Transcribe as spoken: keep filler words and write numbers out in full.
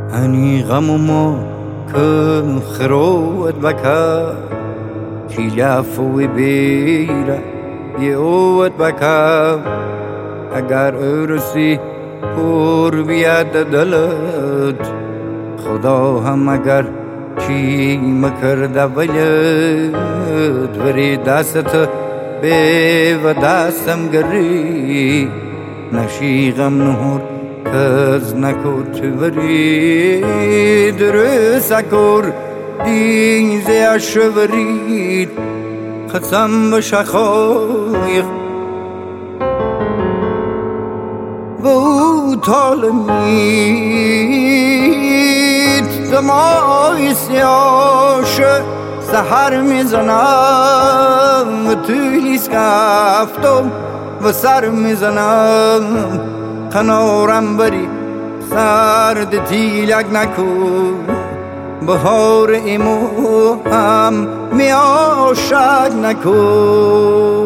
أني غمومو كم خروت بكا خلافو بيرا يوت بكا اگر ارسی پر بیاد دلت خدا هم اگر چی مکرده ولد وری دست به و دستم گری نشی غم نهور کز نکوت وری درست اکور دیزه اشورید قسم بشخایق و او تالمید دمای سیاشه سحر میزنم و تویلیس کفتم و سر میزنم کنارم بری سرد تیلک نکن بهار ایمو هم میاشد نکن